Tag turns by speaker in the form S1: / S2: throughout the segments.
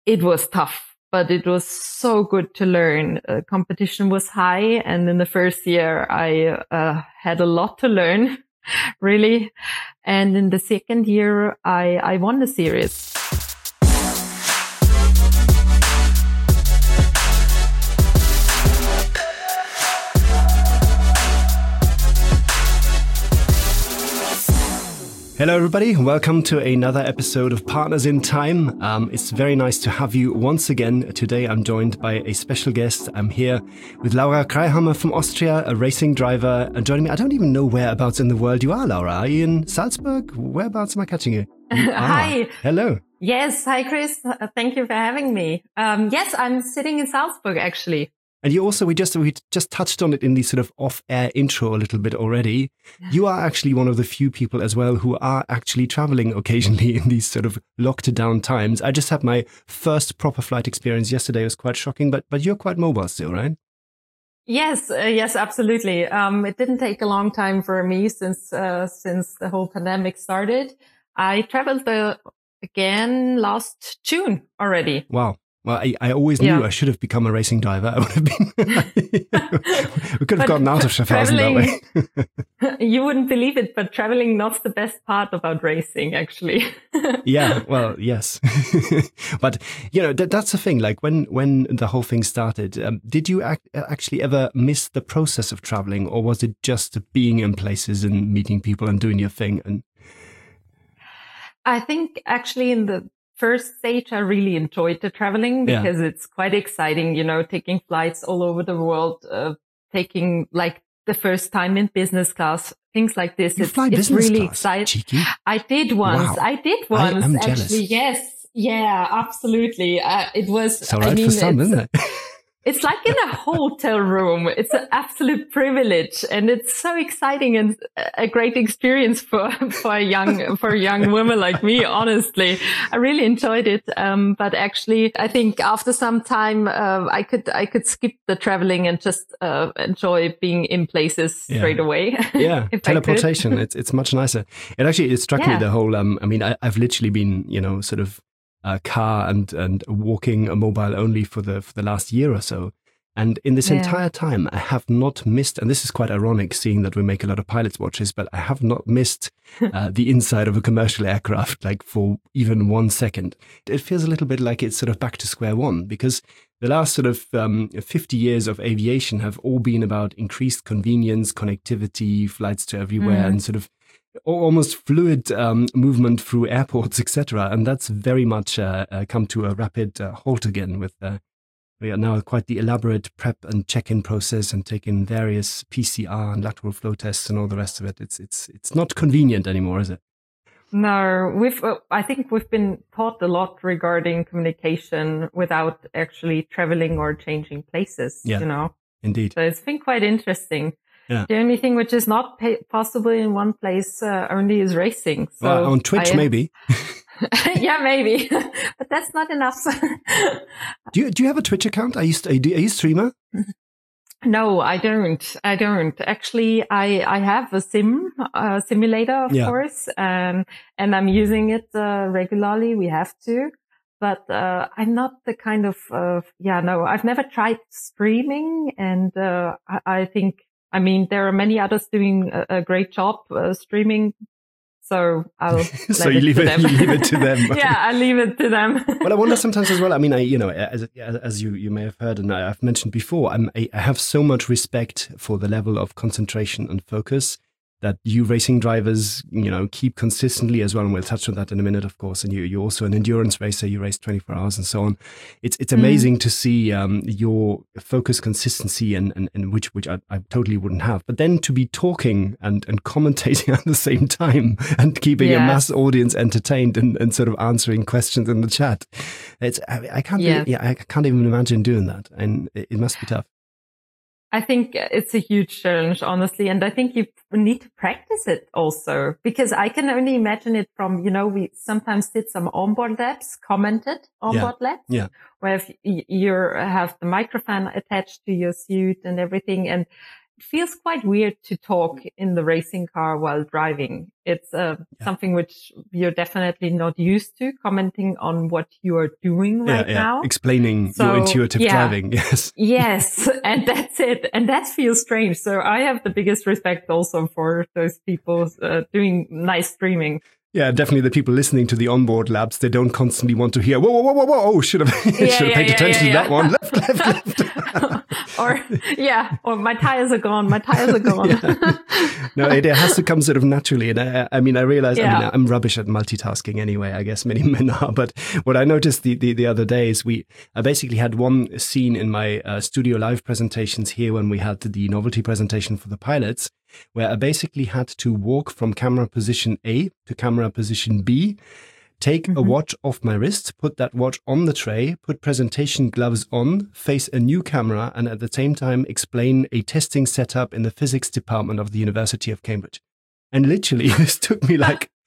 S1: it was tough, but it was so good to learn. Competition was high. And in the first year, I had a lot to learn, really. And in the second year, I won the series.
S2: Hello, everybody. Welcome to another episode of Partners in Time. It's very nice to have you once again. Today, I'm joined by a special guest. I'm here with Laura Kreihammer from Austria, a racing driver. And joining me, I don't even know whereabouts in the world you are, Laura. Are you in Salzburg? Whereabouts am I catching you?
S1: Hi.
S2: Hello.
S1: Yes. Hi, Chris. Thank you for having me. Yes, I'm sitting in Salzburg, actually.
S2: And you also, we just touched on it in the sort of off-air intro a little bit already. You are actually one of the few people as well who are actually traveling occasionally in these sort of locked down times. I just had my first proper flight experience yesterday. It was quite shocking, but you're quite mobile still, right?
S1: Yes, absolutely. It didn't take a long time for me since the whole pandemic started. I traveled again last June already.
S2: Wow. Well, I always knew I should have become a racing driver. I would have been. We could have gotten out of Schaffhausen that
S1: way. You wouldn't believe it, but traveling not the best part about racing, actually.
S2: Yeah, well, yes. But, you know, that's the thing. Like when the whole thing started, did you actually ever miss the process of traveling, or was it just being in places and meeting people and doing your thing? And
S1: I think actually in the first stage, I really enjoyed the traveling because it's quite exciting, you know, taking flights all over the world, taking like the first time in business class, things like this.
S2: It's really
S1: exciting.
S2: Cheeky.
S1: I did once.
S2: Wow.
S1: I'm
S2: jealous.
S1: Actually, yes. Yeah, absolutely. It was.
S2: It's all right for some, isn't it?
S1: It's like in a hotel room. It's an absolute privilege, and it's so exciting and a great experience for a young woman like me. Honestly, I really enjoyed it. But actually, I think after some time, I could skip the traveling and just enjoy being in places straight away.
S2: Yeah, teleportation. It's much nicer. It struck me the whole. I mean, I've literally been, you know, sort of. Car and walking mobile only for the last year or so. And in this entire time, I have not missed, and this is quite ironic seeing that we make a lot of pilots watches, but I have not missed the inside of a commercial aircraft like for even 1 second. It feels a little bit like it's sort of back to square one, because the last sort of 50 years of aviation have all been about increased convenience, connectivity, flights to everywhere, and sort of almost fluid movement through airports, etc. And that's very much come to a rapid halt again with we are now quite the elaborate prep and check-in process and taking various PCR and lateral flow tests and all the rest of it. It's not convenient anymore, is it?
S1: No, I think we've been taught a lot regarding communication without actually traveling or changing places, you know?
S2: Indeed.
S1: So it's been quite interesting.
S2: Yeah.
S1: The only thing which is not possible in one place only is racing. So
S2: well, on Twitch, maybe.
S1: Yeah, maybe, but that's not enough.
S2: Do you have a Twitch account? Are you a streamer?
S1: No, I don't. Actually, I have a simulator, of course, and I'm using it regularly. We have to. But I'm not the kind of I've never tried streaming, and I think. I mean, there are many others doing a great job streaming, so I'll
S2: leave it to them.
S1: Yeah, I leave it to them.
S2: Well, I wonder sometimes as well. I mean, as you may have heard, and I've mentioned before, I have so much respect for the level of concentration and focus that you racing drivers, you know, keep consistently as well. And we'll touch on that in a minute, of course. And you're also an endurance racer. You race 24 hours and so on. It's amazing to see your focus, consistency, and which I totally wouldn't have. But then to be talking and commentating at the same time and keeping a mass audience entertained and sort of answering questions in the chat, I can't even imagine doing that, and it must be tough.
S1: I think it's a huge challenge, honestly. And I think you need to practice it also, because I can only imagine it from, you know, we sometimes did some onboard labs, commented onboard labs, where if you have the microphone attached to your suit and everything. And feels quite weird to talk in the racing car while driving. It's something which you're definitely not used to, commenting on what you are doing right now.
S2: Explaining your intuitive driving. Yes.
S1: Yes. And that's it. And that feels strange. So I have the biggest respect also for those people doing nice streaming.
S2: Yeah, definitely the people listening to the onboard labs, they don't constantly want to hear, whoa, oh, should have paid attention to that one. Left.
S1: or my tires are gone.
S2: No, it has to come sort of naturally. And I realize, I'm rubbish at multitasking anyway, I guess many men are. But what I noticed the other day is I basically had one scene in my studio live presentations here when we had the novelty presentation for the pilots, where I basically had to walk from camera position A to camera position B, take a watch off my wrist, put that watch on the tray, put presentation gloves on, face a new camera, and at the same time explain a testing setup in the physics department of the University of Cambridge. And literally, this took me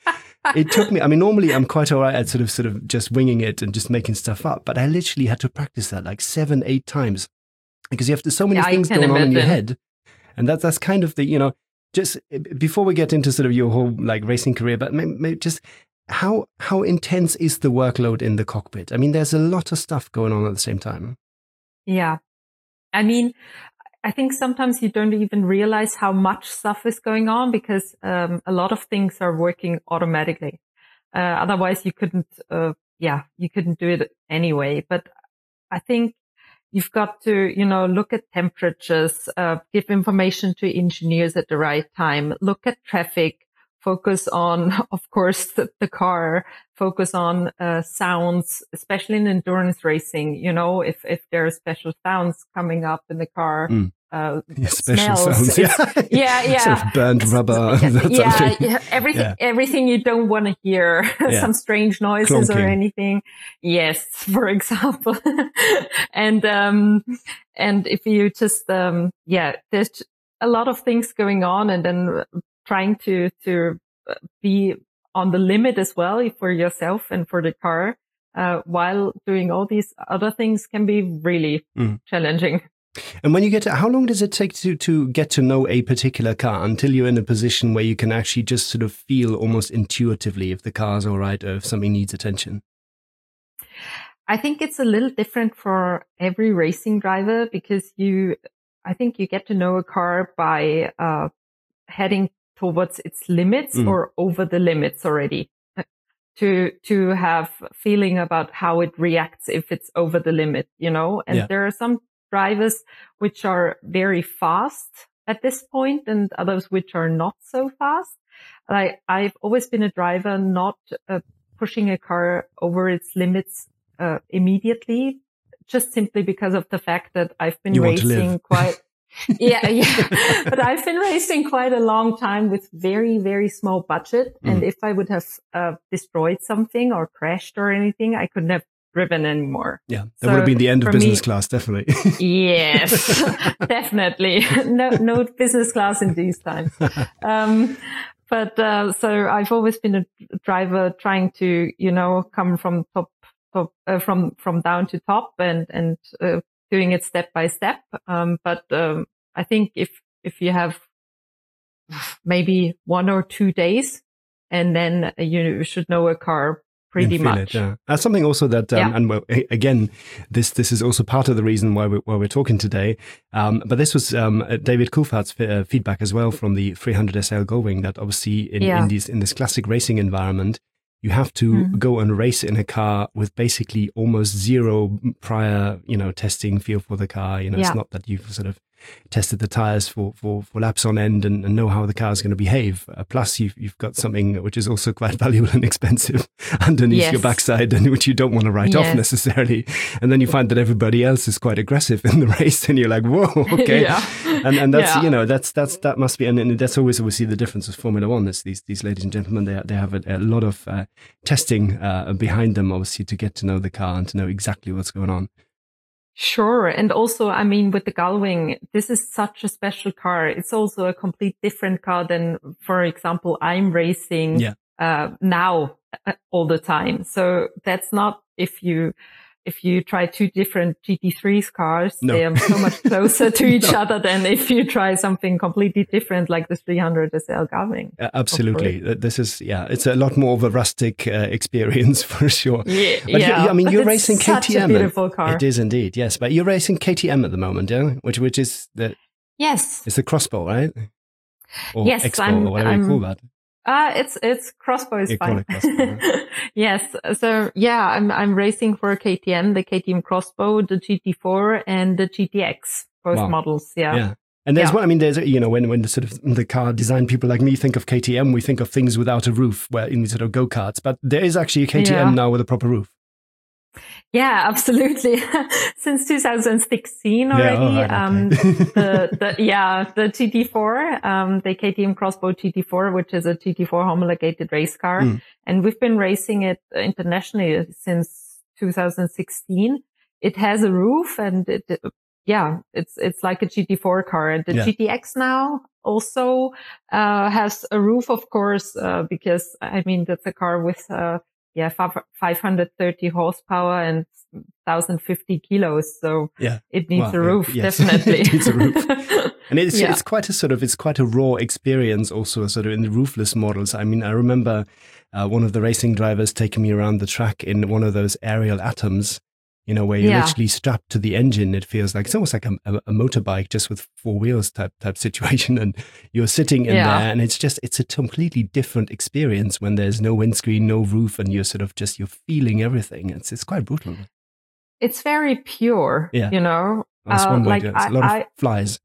S2: normally I'm quite all right at sort of just winging it and just making stuff up, but I literally had to practice that like 7-8 times because you have so many things going on in your head. And that's kind of the, just before we get into sort of your whole like racing career, but maybe just how intense is the workload in the cockpit? I mean, there's a lot of stuff going on at the same time.
S1: Yeah. I mean, I think sometimes you don't even realize how much stuff is going on because a lot of things are working automatically. Otherwise you couldn't do it anyway. But I think you've got to, look at temperatures, give information to engineers at the right time, look at traffic, focus on, of course, the car, focus on sounds, especially in endurance racing, if there are special sounds coming up in the car.
S2: Special
S1: smells.
S2: Sounds. Yeah. Sort of burnt rubber.
S1: Everything you don't want to hear. Some strange noises
S2: Clonking.
S1: Or anything. Yes, for example. And if you just, there's a lot of things going on and then trying to be on the limit as well for yourself and for the car, while doing all these other things can be really challenging.
S2: And when you get to, how long does it take to get to know a particular car until you're in a position where you can actually just sort of feel almost intuitively if the car's all right or if something needs attention?
S1: I think it's a little different for every racing driver because I think you get to know a car by heading towards its limits or over the limits already to have feeling about how it reacts if it's over the limit, and there are some drivers which are very fast at this point and others which are not so fast. I've always been a driver not pushing a car over its limits immediately, just simply because of the fact that I've been racing quite but I've been racing quite a long time with very, very small budget. And if I would have destroyed something or crashed or anything, I couldn't have driven anymore.
S2: Yeah, that would have been the end of business class, definitely.
S1: Yes, definitely. No business class in these times. But so I've always been a driver trying to, come from from down to top and doing it step by step. But I think if you have maybe 1 or 2 days, and then you should know a car pretty much.
S2: That's something also that, and again, this is also part of the reason why we're talking today. But this was David Coulthard's feedback as well from the 300 SL Gullwing, that obviously in this classic racing environment, you have to go and race in a car with basically almost zero prior, testing feel for the car. It's not that you've sort of tested the tires for laps on end and know how the car is going to behave. Plus, you've got something which is also quite valuable and expensive underneath your backside, and which you don't want to write off necessarily. And then you find that everybody else is quite aggressive in the race, and you're like, whoa, okay. And that's that must be, and that's always obviously the difference with Formula One. Is these ladies and gentlemen, they have a lot of testing behind them, obviously, to get to know the car and to know exactly what's going on.
S1: Sure. And also, with the Gullwing, this is such a special car. It's also a complete different car than, for example, I'm racing now all the time. So that's not if you if you try two different GT3 cars, they are so much closer to each other than if you try something completely different like the 300 SL Garmin.
S2: Absolutely. This is, it's a lot more of a rustic experience for sure.
S1: Yeah,
S2: but I mean, you're racing KTM.
S1: Such a beautiful car.
S2: It is indeed, yes. But you're racing KTM at the moment, yeah? Which is
S1: Yes.
S2: It's the Crossbow, right? Or
S1: yes,
S2: Expo, or whatever you call that.
S1: It's Crossbow is fine.
S2: Crossbow, right?
S1: Yes. So yeah, I'm racing for KTM, the KTM Crossbow, the GT4 and the GTX, both models. Yeah.
S2: Yeah. And there's one, I mean, there's, when the sort of the car design people like me think of KTM, we think of things without a roof, where in these sort of go-karts, but there is actually a KTM now with a proper roof.
S1: Yeah, absolutely. Since 2016 already. The GT4, the KTM Crossbow GT4, which is a GT4 homologated race car. And we've been racing it internationally since 2016. It has a roof and it's like a GT4 car. And the GTX now also, has a roof, of course, because I mean, that's a car with, 530 horsepower and 1,050 kilos. So it needs a roof, definitely.
S2: It needs a roof. And it's quite a raw experience also sort of in the roofless models. I mean, I remember one of the racing drivers taking me around the track in one of those aerial Atoms, where you're literally strapped to the engine. It feels like it's almost like a motorbike just with four wheels type situation. And you're sitting in there and it's a completely different experience when there's no windscreen, no roof, and you're you're feeling everything. It's quite brutal.
S1: It's very pure,
S2: That's one way to do it. It's a lot of flies.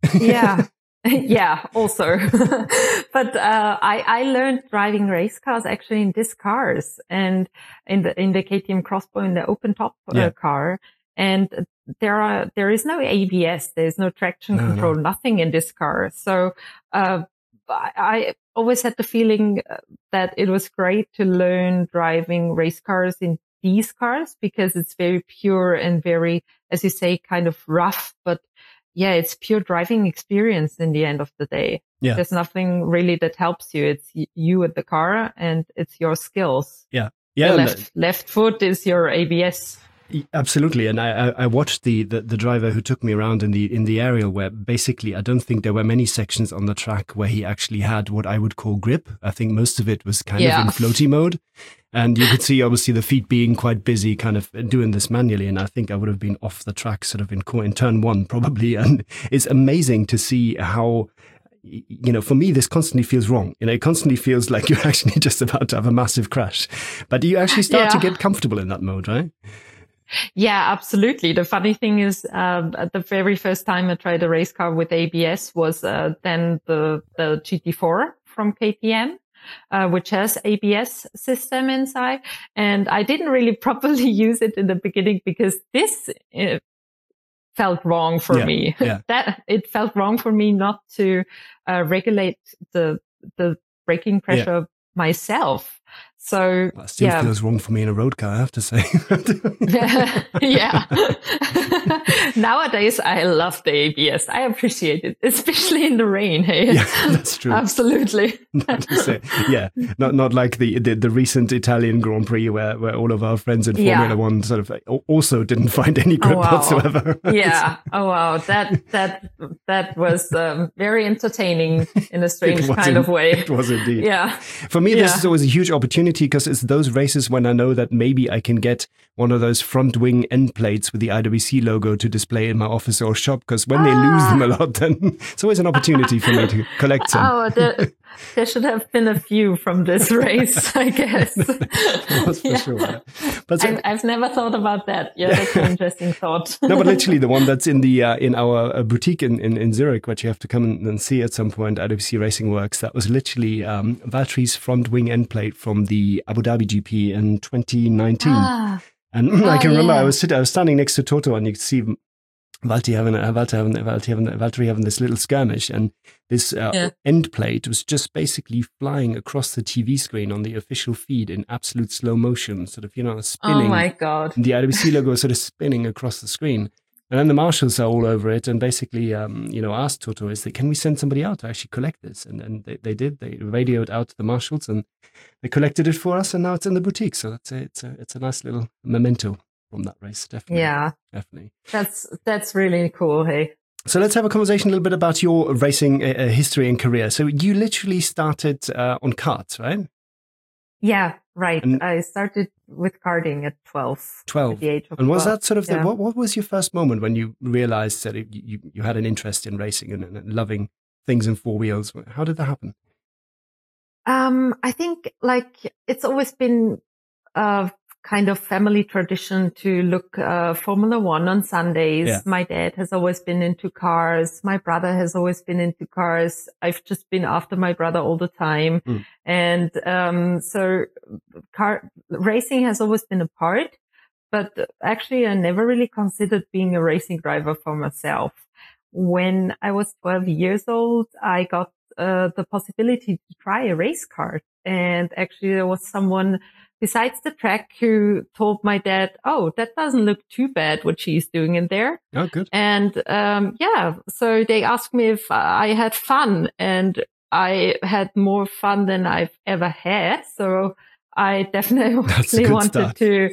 S1: Yeah, also. But I learned driving race cars actually in these cars and in the KTM Crossbow, in the open top car. And there is no ABS, there's no traction control, nothing in this car. So I always had the feeling that it was great to learn driving race cars in these cars because it's very pure and very, as you say, kind of rough, but it's pure driving experience in the end of the day. Yeah. There's nothing really that helps you. It's you at the car and it's your skills.
S2: Yeah.
S1: The left foot is your ABS.
S2: Absolutely. And I watched the driver who took me around in the aerial, where basically I don't think there were many sections on the track where he actually had what I would call grip. I think most of it was kind of in floaty mode. And you could see obviously the feet being quite busy kind of doing this manually. And I think I would have been off the track sort of in turn one probably. And it's amazing to see how, for me, this constantly feels wrong. It constantly feels like you're actually just about to have a massive crash. But you actually start to get comfortable in that mode, right?
S1: Yeah, absolutely. The funny thing is, the very first time I tried a race car with ABS was then the GT4 from KTM, which has ABS system inside. And I didn't really properly use it in the beginning because this felt wrong for me. Yeah. That it felt wrong for me not to regulate the braking pressure myself. So
S2: that still feels wrong for me in a road car, I have to say.
S1: Yeah. Nowadays, I love the ABS. I appreciate it, especially in the rain. Hey?
S2: Yeah, that's true.
S1: Absolutely.
S2: Not like the recent Italian Grand Prix where all of our friends in Formula One sort of also didn't find any grip whatsoever.
S1: Yeah. Oh wow, that was very entertaining in a strange kind of way.
S2: It was indeed.
S1: Yeah.
S2: For me, this is always a huge opportunity because it's those races when I know that maybe I can get one of those front wing end plates with the IWC logo to display in my office or shop, because when they lose them a lot, then it's always an opportunity for me to collect some.
S1: Oh, there should have been a few from this race, I guess.
S2: That was for sure. But
S1: I've never thought about that. Yeah, that's an interesting thought.
S2: No, but literally the one that's in the in our boutique in Zurich, which you have to come and see at some point, IWC Racing Works, that was literally Valtteri's front wing end plate from the Abu Dhabi GP in 2019. And I can remember I was standing next to Toto, and you could see Valtteri having this little skirmish, and this end plate was just basically flying across the TV screen on the official feed in absolute slow motion, sort of, spinning.
S1: Oh my God.
S2: The IWC logo was sort of spinning across the screen. And then the marshals are all over it and basically, asked Toto, can we send somebody out to actually collect this? And they did. They radioed out to the marshals and they collected it for us, and now it's in the boutique. So it's a nice little memento. from that race. Definitely.
S1: Yeah.
S2: Definitely.
S1: That's really cool. Hey.
S2: So let's have a conversation a little bit about your racing history and career. So you literally started on karts, right?
S1: Yeah, right. And I started with karting at 12.
S2: 12.
S1: At the age of
S2: and was
S1: 12.
S2: that sort of what was your first moment when you realized that you had an interest in racing and loving things in four wheels? How did that happen?
S1: I think like it's always been a kind of family tradition to look Formula One on Sundays. Yeah. My dad has always been into cars. My brother has always been into cars. I've just been after my brother all the time. And so car racing has always been a part, but actually I never really considered being a racing driver for myself. When I was 12 years old, I got the possibility to try a race car. And actually there was someone besides the track who told my dad, oh, that doesn't look too bad what she's doing in there.
S2: Oh, good.
S1: And so they asked me if I had fun, and I had more fun than I've ever had. So I definitely wanted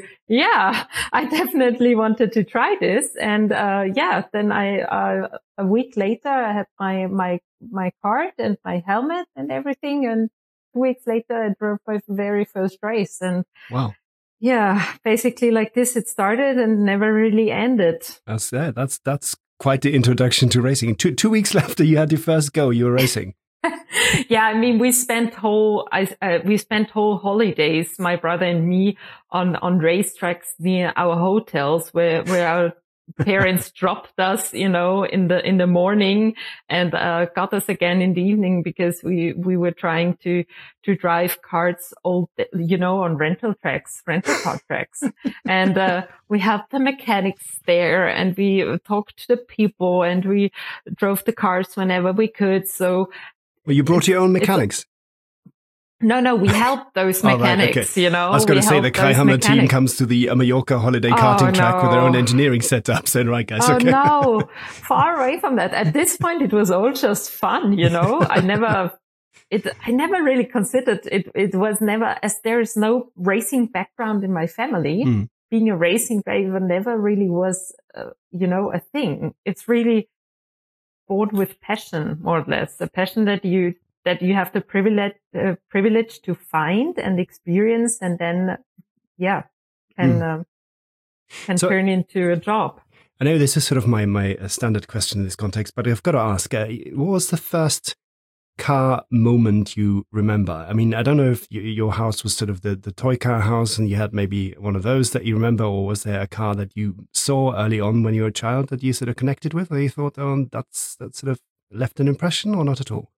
S1: to try this. And then a week later I had my card and my helmet and everything, and 2 weeks later I drove my very first race. And
S2: wow.
S1: Yeah, basically like this it started and never really ended.
S2: That's quite the introduction to racing. Two weeks after you had your first go, you were racing.
S1: Yeah, I mean, we spent whole holidays, my brother and me, on racetracks near our hotels where our parents dropped us, in the morning and got us again in the evening, because we were trying to drive karts on rental car tracks. And we had the mechanics there, and we talked to the people, and we drove the cars whenever we could. So
S2: well, you brought your own mechanics?
S1: No, we helped those mechanics,
S2: okay. I was going to say the Kreihammer team comes to the Mallorca holiday karting track with their own engineering setup. So, right, guys.
S1: Oh, no, far away from that. At this point, it was all just fun, I never really considered it. It was never, as there is no racing background in my family, being a racing driver never really was, a thing. It's really born with passion, more or less, a passion that you have the privilege to find and experience, and then, can turn into a job.
S2: I know this is sort of my standard question in this context, but I've got to ask, what was the first car moment you remember? I mean, I don't know if your house was sort of the toy car house and you had maybe one of those that you remember, or was there a car that you saw early on when you were a child that you sort of connected with, or you thought, oh, that sort of left an impression, or not at all?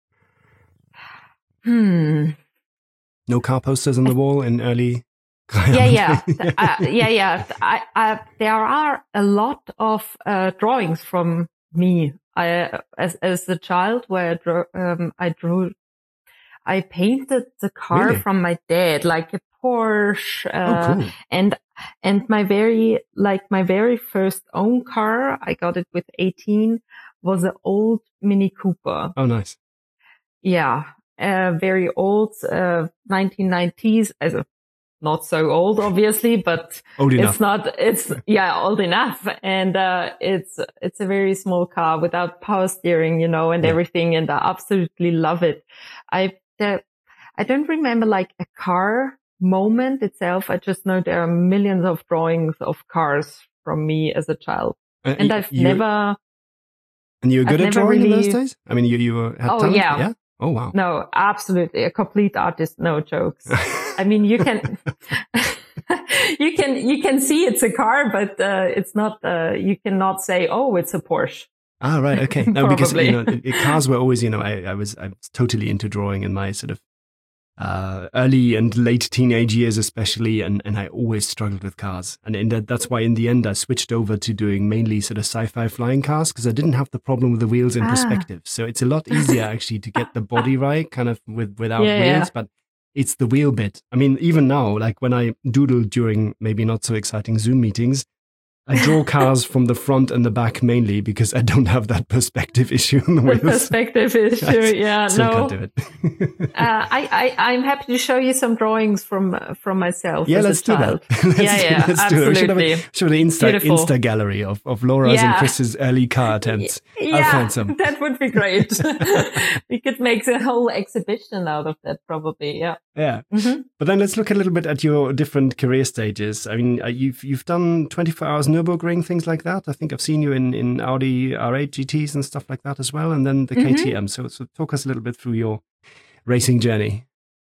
S2: No car posters on the wall in early.
S1: Yeah. There are a lot of drawings from me. As a child, where I painted the car from my dad, like a Porsche,
S2: cool.
S1: and my very first own car, I got it with 18, was an old Mini Cooper.
S2: Oh, nice.
S1: Yeah. Very old, 1990s, not so old, obviously, but
S2: old enough.
S1: Old enough. And, it's a very small car without power steering, and everything. And I absolutely love it. I don't remember like a car moment itself. I just know there are millions of drawings of cars from me as a child. And I've never.
S2: And you were good at drawing in those days? I mean, you had talent?
S1: Yeah.
S2: Oh, wow.
S1: No, absolutely. A complete artist. No jokes. I mean, you can see it's a car, but, it's not, you cannot say, oh, it's a Porsche.
S2: Ah, right. Okay. No, because, cars were always, I was totally into drawing in my sort of, early and late teenage years, especially. And I always struggled with cars. And that's why in the end, I switched over to doing mainly sort of sci-fi flying cars, because I didn't have the problem with the wheels in perspective. So it's a lot easier actually to get the body right, kind of without wheels, but it's the wheel bit. I mean, even now, like when I doodle during maybe not so exciting Zoom meetings, I draw cars from the front and the back mainly because I don't have that perspective issue on the wheels.
S1: Perspective issue, yeah.
S2: Still can't do it.
S1: I'm happy to show you some drawings from myself.
S2: Yeah,
S1: as
S2: let's
S1: a
S2: do
S1: child.
S2: that.
S1: Let's do it.
S2: We should have an Insta gallery of Laura's and Chris's early car attempts. I'll find some.
S1: That would be great. We could make a whole exhibition out of that, probably. Yeah.
S2: Yeah. Mm-hmm. But then let's look a little bit at your different career stages. I mean, you've done 24 hours Nürburgring, things like that. I think I've seen you in Audi R8 GTs and stuff like that as well, and then the KTM. So talk us a little bit through your racing journey.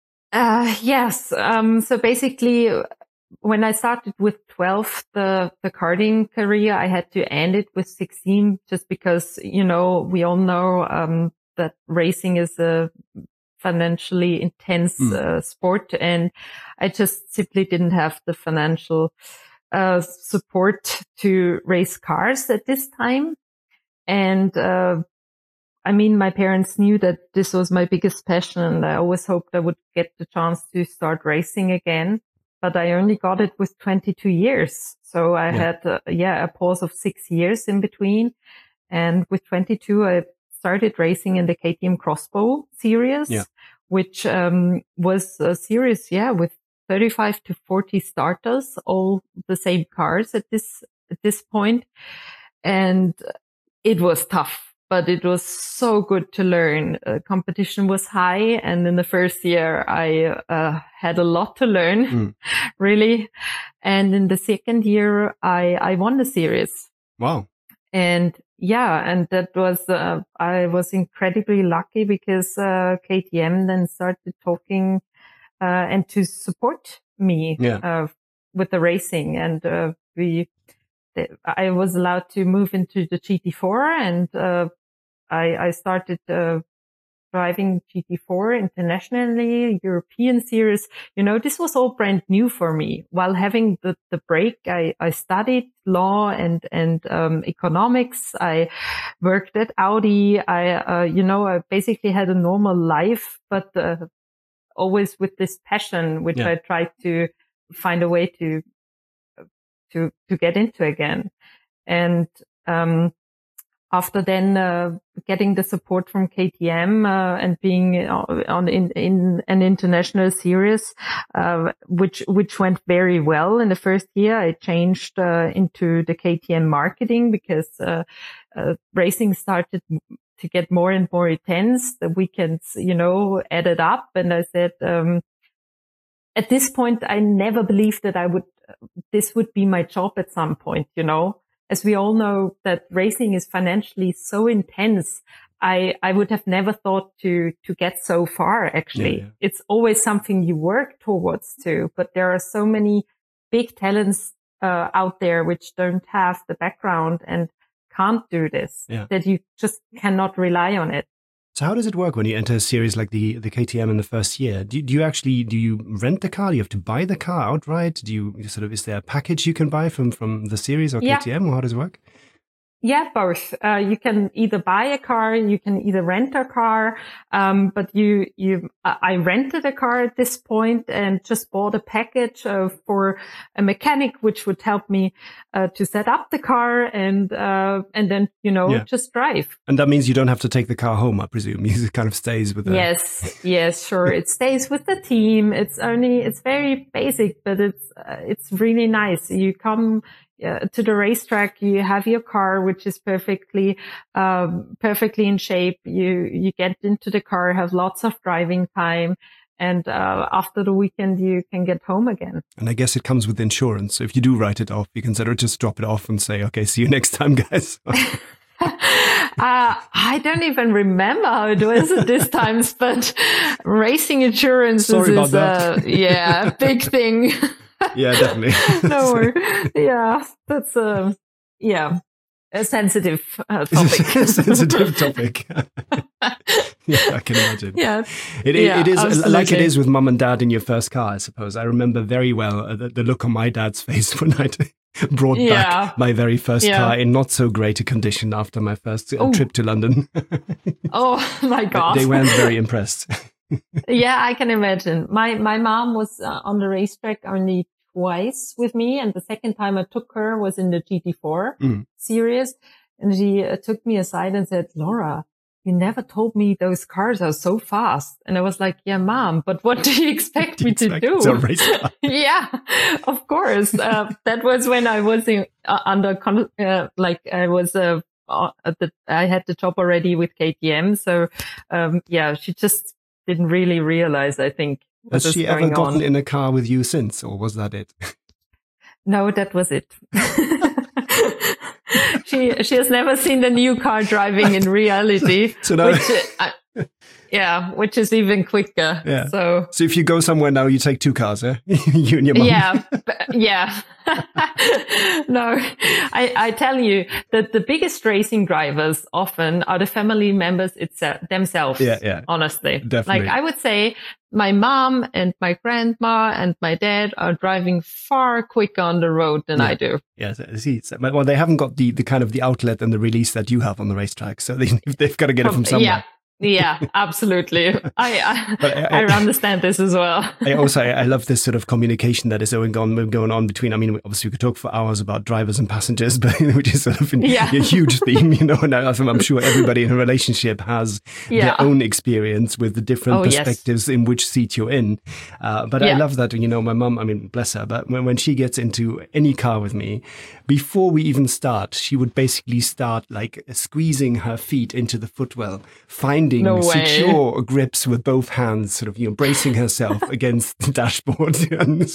S1: Yes. So basically, when I started with 12, the karting career, I had to end it with 16, just because, we all know that racing is a financially intense sport, and I just simply didn't have the financial support to race cars at this time. And my parents knew that this was my biggest passion, and I always hoped I would get the chance to start racing again. But I only got it with 22 years. So I had a pause of 6 years in between. And with 22, I started racing in the KTM Crossbow series, which was a series, with 35 to 40 starters, all the same cars at this point. And it was tough, but it was so good to learn. Competition was high. And in the first year, I had a lot to learn, really. And in the second year, I won the series.
S2: Wow.
S1: And and that was, I was incredibly lucky because KTM then started talking and to support me with the racing. And I was allowed to move into the GT4, and I started driving GT4 internationally, European series. This was all brand new for me. While having the break, I studied law and economics. I worked at Audi. I basically had a normal life, but always with this passion, which I tried to find a way to get into again. And after then getting the support from KTM and being in an international series, which went very well in the first year, I changed into the KTM marketing because racing started to get more and more intense. The weekends, added up, and I said, at this point, I never believed that this would be my job at some point, As we all know that racing is financially so intense, I would have never thought to get so far, actually. Yeah. It's always something you work towards too, but there are so many big talents out there which don't have the background and can't do this, that you just cannot rely on it.
S2: So how does it work when you enter a series like the KTM in the first year? Do you rent the car? Do you have to buy the car outright? Is there a package you can buy from the series or KTM, or how does it work?
S1: Yeah, both. You can either buy a car, you can either rent a car. But I rented a car at this point and just bought a package for a mechanic, which would help me to set up the car and then just drive.
S2: And that means you don't have to take the car home, I presume. It kind of stays with the.
S1: Yes, sure. It stays with the team. It's very basic, but it's really nice. You come to the racetrack, you have your car, which is perfectly in shape. You get into the car, have lots of driving time, and after the weekend, you can get home again.
S2: And I guess it comes with insurance. So if you do write it off, you can sort of just drop it off and say, okay, see you next time, guys.
S1: I don't even remember how it was at this times, but racing insurance is a big thing.
S2: Yeah, definitely.
S1: No worry. Yeah, that's a sensitive topic.
S2: Sensitive topic. Yeah, I can imagine.
S1: Yeah,
S2: it is absolutely. Like it is with mum and dad in your first car, I suppose. I remember very well the look on my dad's face when I brought back my very first car in not so great a condition after my first trip to London.
S1: Oh my God.
S2: They weren't very impressed.
S1: Yeah, I can imagine. My mom was on the racetrack only twice with me. And the second time I took her was in the GT4 series. And she took me aside and said, Laura, you never told me those cars are so fast. And I was like, yeah, Mom, but what do you expect me to do?
S2: It's a race car.
S1: Yeah, of course. That was when I was I had the job already with KTM. So, she just didn't really realize, I think.
S2: Has she ever gotten in a car with you since, or was that it?
S1: No, that was it. She has never seen the new car driving in reality.
S2: So now,
S1: which is even quicker.
S2: Yeah. So if you go somewhere now, you take two cars, eh? You and your mom.
S1: Yeah. No, I tell you that the biggest racing drivers often are the family members themselves.
S2: Yeah.
S1: Honestly.
S2: Definitely.
S1: Like I would say my mom and my grandma and my dad are driving far quicker on the road than I do.
S2: Yeah. Well, they haven't got the kind of the outlet and the release that you have on the racetrack. So they've got to get it from somewhere.
S1: Yeah, absolutely. I understand this as well.
S2: I love this sort of communication that is going on between, I mean, obviously we could talk for hours about drivers and passengers, but which is sort of a huge theme, and I'm sure everybody in a relationship has their own experience with the different perspectives in which seat you're in. But I love that, my mum, I mean, bless her, but when she gets into any car with me, before we even start, she would basically start like squeezing her feet into the footwell, finding secure grips with both hands, sort of, bracing herself against the dashboard and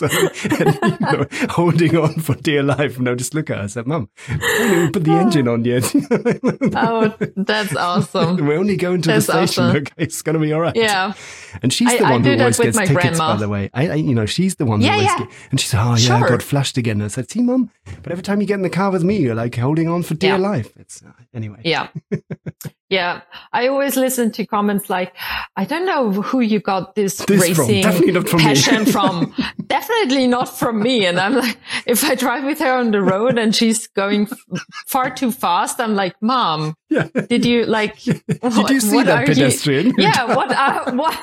S2: holding on for dear life. And I just look at her and said, Mum, we haven't even put the engine on yet.
S1: Oh, that's awesome.
S2: We're only going to the station. Awesome. Okay, it's going to be all right.
S1: Yeah.
S2: And she's the one who always gets tickets, by the way. She's the one who always gets, and she said, I got flashed again. And I said, see, Mum, but every time you get in the car with me, you're like holding on for dear life. It's anyway.
S1: Yeah. Yeah. I always listen to comments like, I don't know who you got this racing passion from. Definitely not from me. And I'm like, if I drive with her on the road and she's going far too fast, I'm like, Mom, did you
S2: did you see that pedestrian?
S1: What?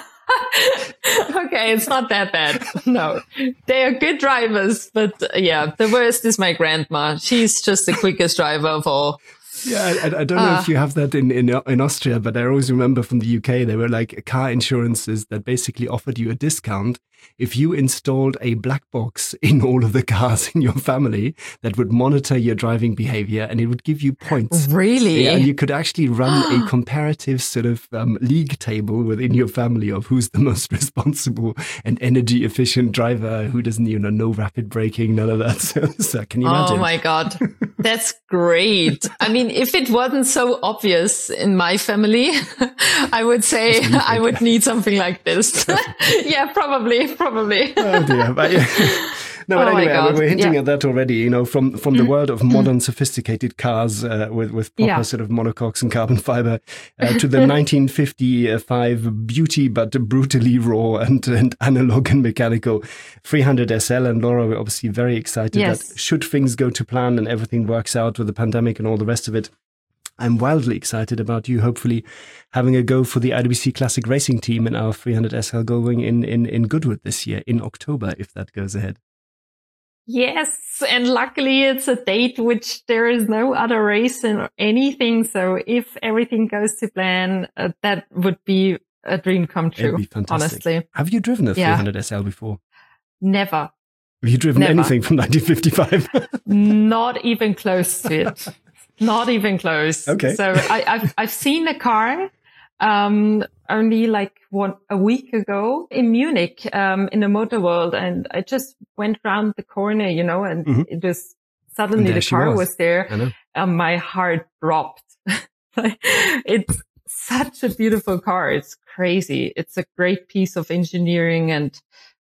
S1: Okay, it's not that bad. No, they are good drivers, but the worst is my grandma. She's just the quickest driver of all.
S2: Yeah, I don't know if you have that in Austria, but I always remember from the UK, there were like car insurances that basically offered you a discount if you installed a black box in all of the cars in your family that would monitor your driving behavior, and it would give you points.
S1: Really?
S2: Yeah, and you could actually run a comparative sort of league table within your family of who's the most responsible and energy efficient driver, who doesn't, no rapid braking, none of that. So can you imagine?
S1: Oh my God. That's great. I mean, if it wasn't so obvious in my family, I would say I would need something like this. Yeah, probably.
S2: Oh dear. But anyway, we're hinting at that already, from the world of modern sophisticated cars with proper sort of monocoques and carbon fiber to the 1955 beauty but brutally raw and analog and mechanical 300 SL. And Laura, we're obviously very excited that should things go to plan and everything works out with the pandemic and all the rest of it, I'm wildly excited about you hopefully having a go for the IWC Classic Racing team in our 300 SL going in Goodwood this year in October, if that goes ahead.
S1: Yes, and luckily it's a date which there is no other race or anything. So if everything goes to plan, that would be a dream come true.
S2: It'd be fantastic.
S1: Honestly.
S2: Have you driven a 300 SL before?
S1: Never.
S2: Have you driven anything from 1955?
S1: Not even close to it. Not even close.
S2: Okay.
S1: So I've seen a car, only like a week ago in Munich, in the Motor World. And I just went around the corner, and it just suddenly the car was there. And my heart dropped. It's such a beautiful car. It's crazy. It's a great piece of engineering and,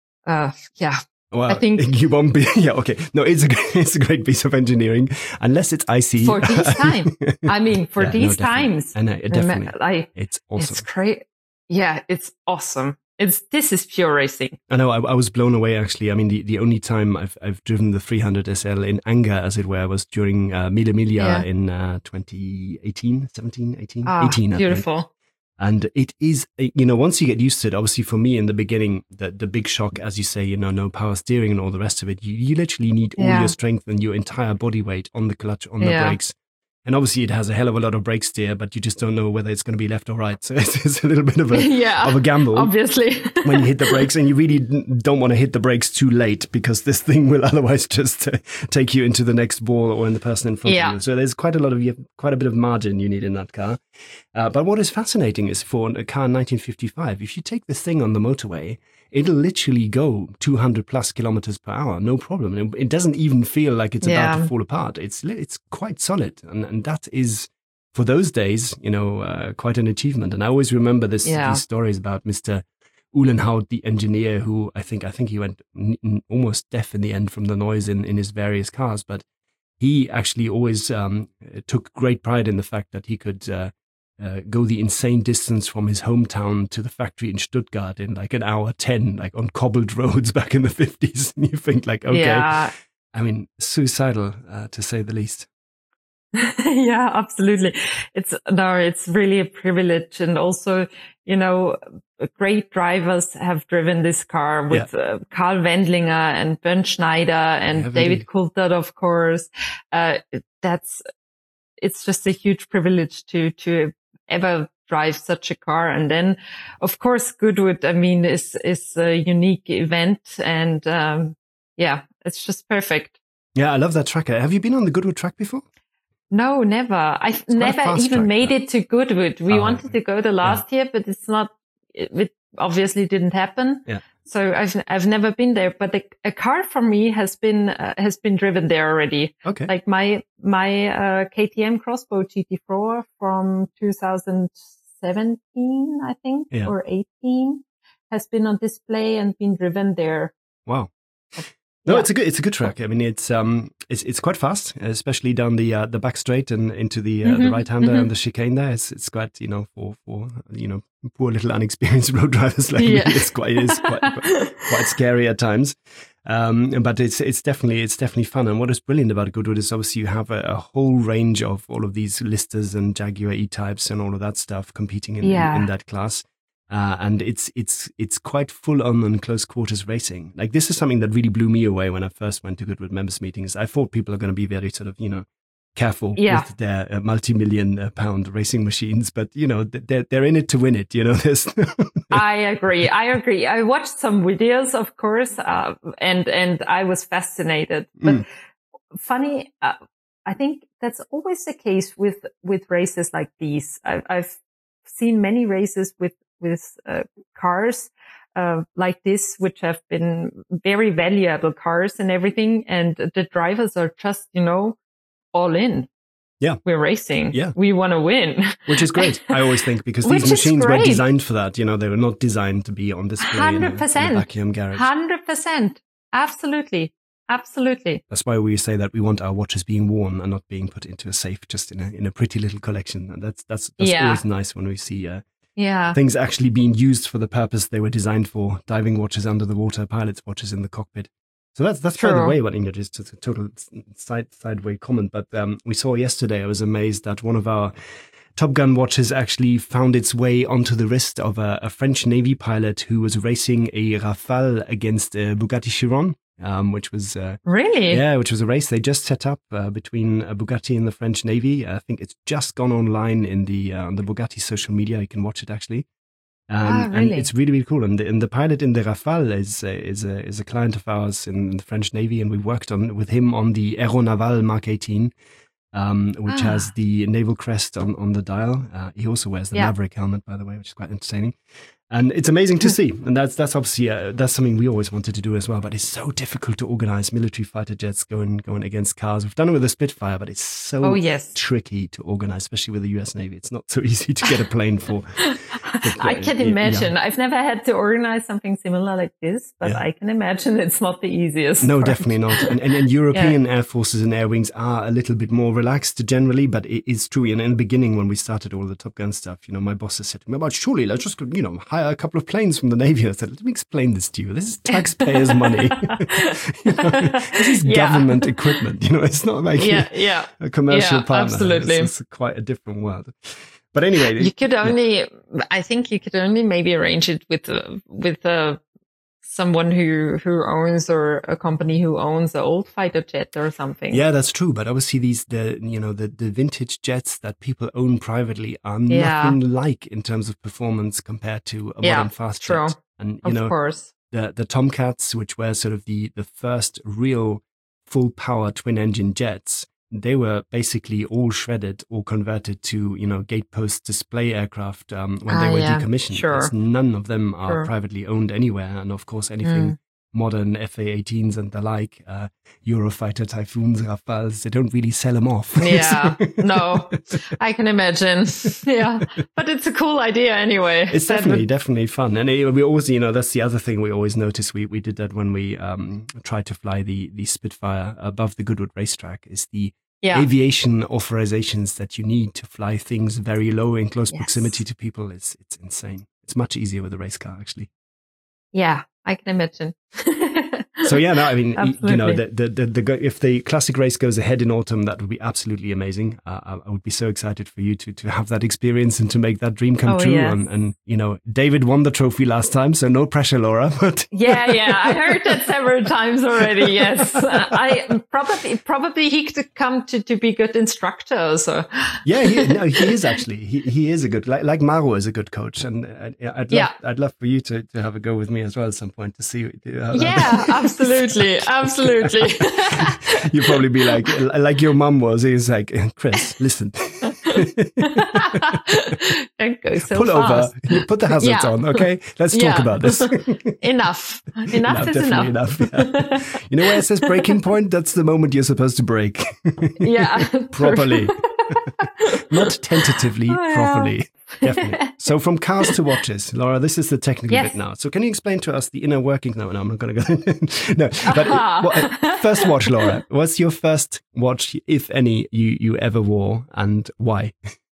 S2: Well,
S1: I think
S2: you won't be. Yeah, okay. No, it's a great piece of engineering, unless it's icy.
S1: For these times. I mean, for these times.
S2: I know, definitely. It's awesome.
S1: It's great. Yeah, it's awesome. This is pure racing.
S2: I know. I was blown away, actually. I mean, the only time I've driven the 300 SL in anger, as it were, was during Mille Miglia in 2018, 17, 18, 18.
S1: Beautiful.
S2: And it is, once you get used to it, obviously for me in the beginning, the big shock, as you say, no power steering and all the rest of it, you literally need all your strength and your entire body weight on the clutch, on the brakes. And obviously it has a hell of a lot of brake steer, but you just don't know whether it's going to be left or right. So it's a little bit of a gamble.
S1: Obviously.
S2: When you hit the brakes, and you really don't want to hit the brakes too late, because this thing will otherwise just take you into the next ball or in the person in front of you. So there's quite a bit of margin you need in that car. But what is fascinating is for a car in 1955, if you take this thing on the motorway, it'll literally go 200 plus kilometers per hour, no problem. It doesn't even feel like it's about to fall apart. It's quite solid. And that is, for those days, quite an achievement. And I always remember these stories about Mr. Uhlenhaut, the engineer, who I think he went almost deaf in the end from the noise in his various cars. But he actually always took great pride in the fact that he could go the insane distance from his hometown to the factory in Stuttgart in like an hour 10, like on cobbled roads back in the 50s. And you think like, okay, I mean, suicidal to say the least.
S1: Yeah, absolutely. It's really a privilege. And also, great drivers have driven this car with Karl Wendlinger and Bernd Schneider and David Coulthard, of course. It's just a huge privilege to ever drive such a car. And then, of course, Goodwood, is a unique event. And it's just perfect.
S2: Yeah, I love that track. Have you been on the Goodwood track before?
S1: No, never. I've never even made it to Goodwood. We wanted to go the last year, but it obviously didn't happen. Yeah. So I've never been there, but a car for me has been driven there already. Okay. Like my KTM Crossbow GT4 from 2017, I think, or 18 has been on display and been driven there.
S2: Wow. No, it's a good track. I mean, it's quite fast, especially down the back straight and into the right-hander and the chicane there. It's quite, for poor little unexperienced road drivers like me, it's quite scary at times. But it's definitely fun. And what is brilliant about Goodwood is obviously you have a whole range of all of these Listers and Jaguar E-Types and all of that stuff competing in that class. And it's quite full on and close quarters racing. Like, this is something that really blew me away when I first went to Goodwood members meetings. I thought people are going to be very sort of, careful with their multi-million pound racing machines, but they're in it to win it. There's
S1: I agree. I watched some videos, of course, and I was fascinated. But funny, I think that's always the case with races like these. I've seen many races with cars like this, which have been very valuable cars and everything, and the drivers are just all in. Yeah, we're racing. Yeah, we want to win,
S2: which is great. I always think, because these machines were designed for that. They were not designed to be on display 100%, in a vacuum garage.
S1: 100%, absolutely.
S2: That's why we say that we want our watches being worn and not being put into a safe, just in a pretty little collection. And that's always nice when we see things actually being used for the purpose they were designed for. Diving watches under the water, pilots' watches in the cockpit. So that's by the way what Ingrid is, just a total sideway comment. But we saw yesterday, I was amazed that one of our Top Gun watches actually found its way onto the wrist of a French Navy pilot who was racing a Rafale against a Bugatti Chiron. Which was which was a race they just set up between Bugatti and the French Navy. I think it's just gone online in the Bugatti social media. You can watch it actually, and it's really, really cool. And the pilot in the Rafale is a client of ours in the French Navy, and we worked with him on the Aeronaval Mark 18, which has the naval crest on the dial. He also wears the Maverick helmet, by the way, which is quite entertaining. And it's amazing to see. And that's obviously, that's something we always wanted to do as well. But it's so difficult to organize military fighter jets going against cars. We've done it with the Spitfire, but it's so tricky to organize, especially with the US Navy. It's not so easy to get a plane for.
S1: I can imagine. Yeah. I've never had to organize something similar like this, but I can imagine it's not the easiest.
S2: No, definitely not. And European air forces and air wings are a little bit more relaxed generally, but it is true. And in the beginning, when we started all the Top Gun stuff, my bosses said to me, "Well, surely let's just, hire a couple of planes from the Navy." I said, "Let me explain this to you. This is taxpayers' money. This is government equipment. It's not like a commercial partner.
S1: Absolutely.
S2: It's quite a different world." But anyway,
S1: you could only, I think you could only maybe arrange it with someone who owns, or a company who owns an old fighter jet or something.
S2: Yeah, that's true. But obviously the vintage jets that people own privately are nothing like in terms of performance compared to a modern fast jet. And
S1: of course,
S2: the Tomcats, which were sort of the first real full power twin engine jets, they were basically all shredded or converted to, gate post display aircraft when they were decommissioned. Sure. None of them are privately owned anywhere. And of course, anything modern FA-18s and the like, Eurofighter, Typhoons, Rafales, they don't really sell them off.
S1: Yeah, no, I can imagine. Yeah, but it's a cool idea anyway.
S2: It's definitely fun. And we always, that's the other thing we always notice. We did that when we tried to fly the Spitfire above the Goodwood racetrack, is the aviation authorizations that you need to fly things very low in close proximity to people. It's insane. It's much easier with a race car, actually.
S1: Yeah, I can imagine.
S2: So I mean, if the classic race goes ahead in autumn, that would be absolutely amazing. I would be so excited for you to have that experience and to make that dream come true. Yes. And David won the trophy last time, so no pressure, Laura. But
S1: yeah, I heard that several times already. Yes, I probably he could come to be good instructor. So
S2: yeah, he is actually. He is a good, like Maro is a good coach, and I'd love for you to have a go with me as well at some point to see.
S1: Absolutely.
S2: You'd probably be like your mum was. He's like, Chris, listen.
S1: Don't go so
S2: Pull
S1: fast.
S2: over. Put the hazards on, okay? Let's talk about this.
S1: Enough is enough.
S2: Yeah. You know where it says breaking point? That's the moment you're supposed to brake. Properly. Not tentatively, properly. Definitely. So from cars to watches, Laura, this is the technical bit now. So can you explain to us the inner workings? No, I'm not going to go. No, but first watch, Laura. What's your first watch, if any, you ever wore, and why?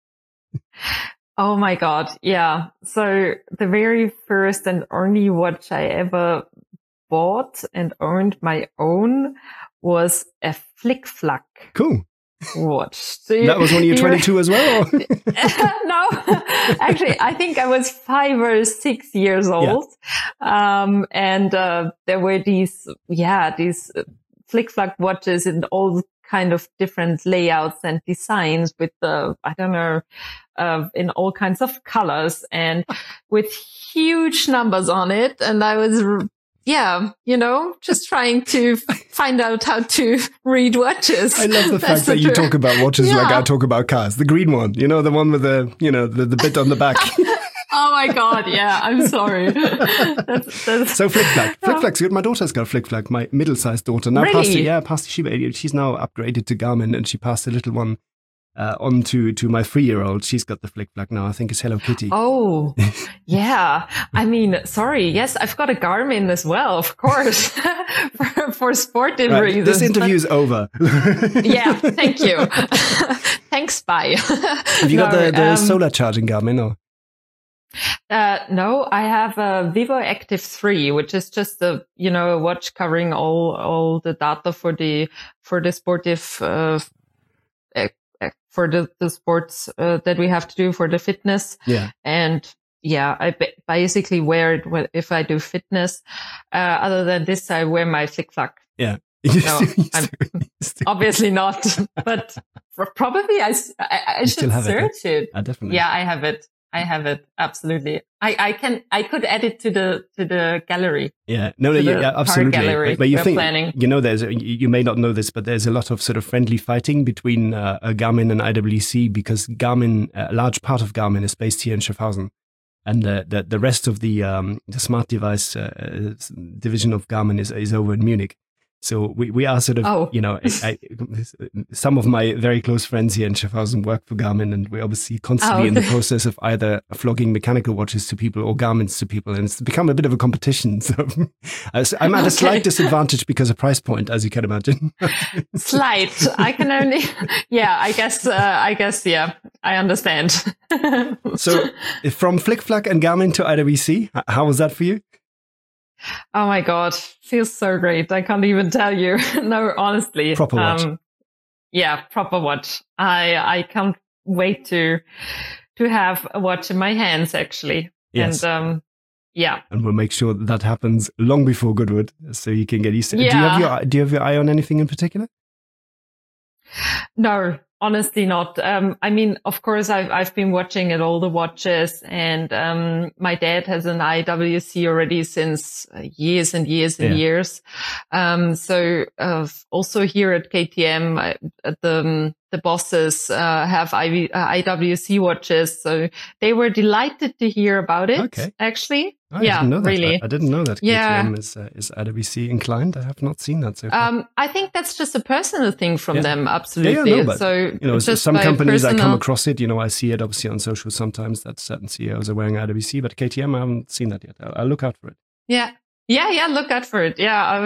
S1: Oh my God. Yeah. So the very first and only watch I ever bought and owned my own was a Flick Flack.
S2: Cool.
S1: Watch. So
S2: that was when you were 22 as well?
S1: No, actually, I think I was 5 or 6 years old. And there were these Flick Flack watches in all kind of different layouts and designs with in all kinds of colors and with huge numbers on it. And I was just trying to find out how to read watches.
S2: I love the fact that you talk about watches like I talk about cars. The green one, the one with the bit on the back.
S1: Oh my God, yeah, I'm sorry. That's...
S2: So Flick Flack. Flick Flack's good. My daughter's got a Flick Flack, my middle-sized daughter. Now
S1: really?
S2: She's now upgraded to Garmin, and she passed a little one on to my 3-year-old. She's got the Flick Flack now. I think it's Hello Kitty.
S1: Oh, yeah. I mean, sorry. Yes, I've got a Garmin as well, of course, for sportive reasons.
S2: This interview's over.
S1: Yeah, thank you. Thanks, bye.
S2: Have you got the solar charging Garmin or?
S1: No, I have a Vivo Active 3, which is just a watch covering all the data for the sportive for the sports that we have to do for the fitness.
S2: Yeah.
S1: And I basically wear it if I do fitness. Other than this, I wear my Flick Flack.
S2: Yeah.
S1: No, obviously not, but probably I should search it.
S2: Definitely.
S1: Yeah, I have it. Absolutely. I could add it to the gallery.
S2: Yeah. No, absolutely.
S1: Gallery
S2: but you think,
S1: planning.
S2: you may not know this, but there's a lot of sort of friendly fighting between Garmin and IWC, because Garmin, a large part of Garmin is based here in Schaffhausen. And the rest of the smart device division of Garmin is over in Munich. So we are sort of, some of my very close friends here in Schaffhausen work for Garmin, and we're obviously constantly in the process of either flogging mechanical watches to people or Garmins to people. And it's become a bit of a competition. So I'm at a slight disadvantage because of price point, as you can imagine.
S1: Slight. I can only, I guess, I understand.
S2: So from Flick Flack and Garmin to IWC, how was that for you?
S1: Oh my God, feels so great. I can't even tell you. No, honestly.
S2: Proper watch.
S1: Proper watch. I can't wait to have a watch in my hands, actually.
S2: Yes.
S1: And yeah.
S2: And we'll make sure that happens long before Goodwood, so you can get used to it.
S1: Yeah.
S2: Do you have your eye on anything in particular?
S1: No, honestly not. I mean, of course, I've been watching at all the watches, and my dad has an IWC already since years and years and years. So also here at KTM, the bosses have IWC watches, so they were delighted to hear about it.
S2: Okay.
S1: Actually,
S2: I didn't know that.
S1: Really.
S2: I didn't know that KTM is IWC inclined. I have not seen that so far.
S1: I think that's just a personal thing from them. Absolutely.
S2: Yeah, no, but,
S1: so just
S2: some companies I come across it. I see it obviously on social sometimes that certain CEOs are wearing IWC, but KTM I haven't seen that yet. I'll look out for it.
S1: Yeah. Look out for it. Yeah.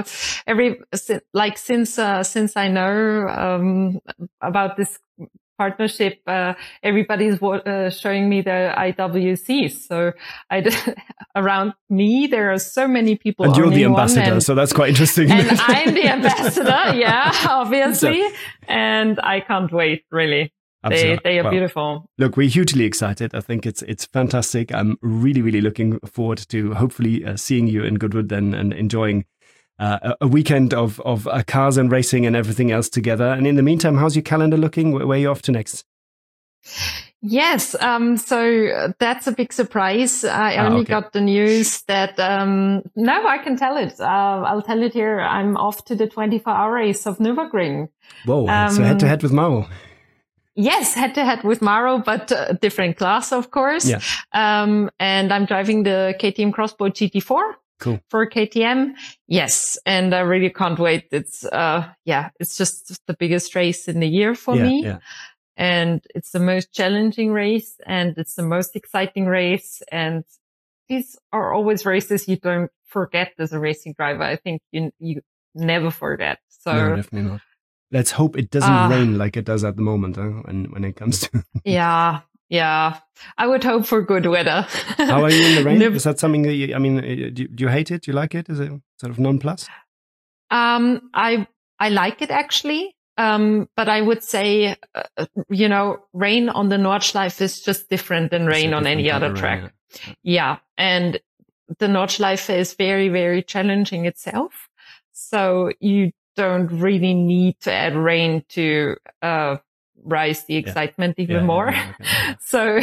S1: Since I know, about this partnership, everybody's showing me the IWCs. So around me, there are so many people.
S2: And you're the ambassador, so that's quite interesting.
S1: And I'm the ambassador. Yeah, obviously. And I can't wait, really. They are beautiful.
S2: Look, we're hugely excited. I think it's fantastic. I'm really, really looking forward to hopefully seeing you in Goodwood then and enjoying a weekend of cars and racing and everything else together. And in the meantime, how's your calendar looking? Where are you off to next?
S1: Yes. So that's a big surprise. I only got the news that, no, I can tell it. I'll tell it here. I'm off to the 24-hour race of Nürburgring.
S2: Whoa. So head to head with Mauro.
S1: Yes, head to head with Mauro, but a different class, of course.
S2: Yeah.
S1: And I'm driving the KTM Crossbow GT4.
S2: Cool.
S1: For KTM. Yes. And I really can't wait. It's just the biggest race in the year for me. Yeah. And it's the most challenging race and it's the most exciting race. And these are always races you don't forget as a racing driver. I think you never forget. So
S2: no, definitely not. Let's hope it doesn't rain like it does at the moment when it comes to.
S1: Yeah. I would hope for good weather.
S2: How are you in the rain? Is that something that do you hate it? Do you like it? Is it sort of non-plus?
S1: I like it actually. But I would say, rain on the Nordschleife is just different than rain on any other track. Yeah. And the Nordschleife is very, very challenging itself. So you don't really need to add rain to, rise the excitement even more. So,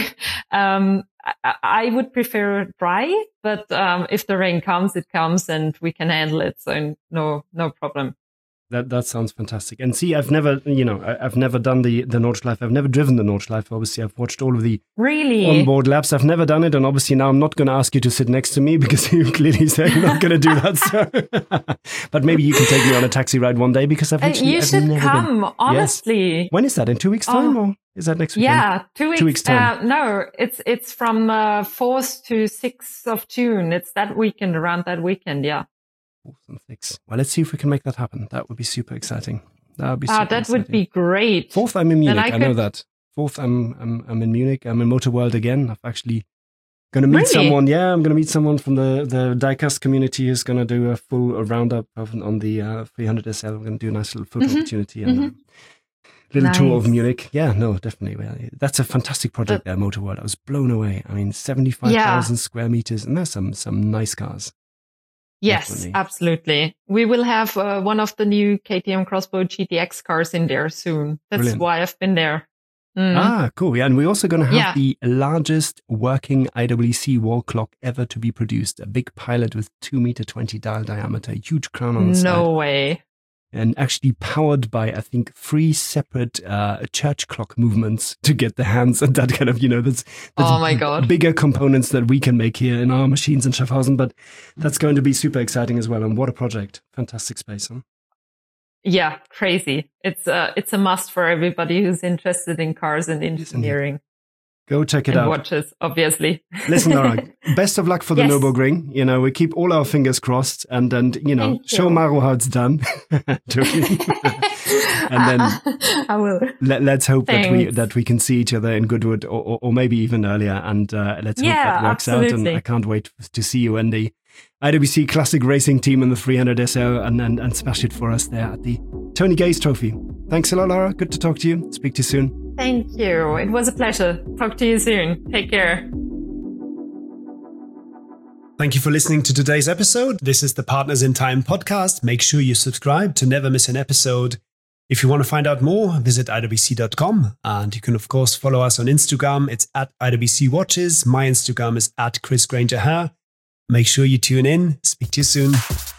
S1: I would prefer dry, but, if the rain comes, it comes and we can handle it. So no problem.
S2: That sounds fantastic. And see, I've never done the Nordschleife. I've never driven the Nordschleife. Obviously, I've watched all of the onboard laps. I've never done it. And obviously now I'm not going to ask you to sit next to me because you clearly said you're not going to do that. So. But maybe you can take me on a taxi ride one day because I've literally
S1: you should come, honestly.
S2: Yes. When is that? In 2 weeks' time or is that next weekend?
S1: Yeah, 2 weeks.
S2: 2 weeks' time.
S1: No, it's from 4th to 6th of June. It's that weekend, around that weekend, yeah.
S2: 4th and 6th. Well, let's see if we can make that happen. That would be super exciting. That
S1: would be great.
S2: 4th, I'm in Munich. I know that. 4th, I'm in Munich. I'm in Motorworld again. I've actually going to meet someone. Yeah, I'm going to meet someone from the diecast community who's going to do a full roundup on the 300 SL. We're going to do a nice little photo opportunity and little tour of Munich. Yeah, no, definitely. Well, that's a fantastic project there, Motorworld. I was blown away. I mean, 75,000 square meters, and there's some nice cars.
S1: Yes, definitely. Absolutely. We will have one of the new KTM Crossbow GTX cars in there soon. That's Brilliant. Why I've been there.
S2: Cool. Yeah, and we're also going to have the largest working IWC wall clock ever to be produced. A big pilot with 2.20 meter dial diameter, huge crown on the side.
S1: No way.
S2: And actually powered by, I think, 3 separate church clock movements to get the hands and that kind of, that's
S1: oh my God.
S2: Bigger components that we can make here in our machines in Schaffhausen. But that's going to be super exciting as well. And what a project. Fantastic space, huh?
S1: Yeah, crazy. It's a must for everybody who's interested in cars and engineering.
S2: Go check it out.
S1: Watches, obviously.
S2: Listen, Laura, best of luck for the Nürburgring. We keep all our fingers crossed and show Mauro how it's done. And then
S1: I will.
S2: Let's hope that we can see each other in Goodwood or maybe even earlier. And let's hope that works out. And I can't wait to see you in the IWC Classic Racing Team in the 300 SL and smash it for us there at the Tony Gaze Trophy. Thanks a lot, Laura. Good to talk to you. Speak to you soon.
S1: Thank you. It was a pleasure. Talk to you soon. Take care.
S3: Thank you for listening to today's episode. This is the Partners in Time podcast. Make sure you subscribe to never miss an episode. If you want to find out more, visit iwc.com. And you can, of course, follow us on Instagram. It's at IWC Watches. My Instagram is at Chris Granger Hair. Make sure you tune in. Speak to you soon.